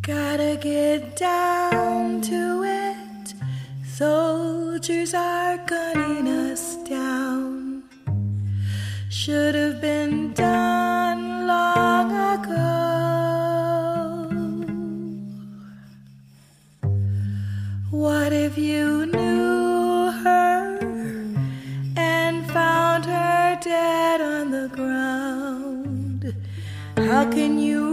Gotta get down to it. Soldiers are gunning us down. Should have been done long ago. What if you knew her and found her dead on the ground? How can you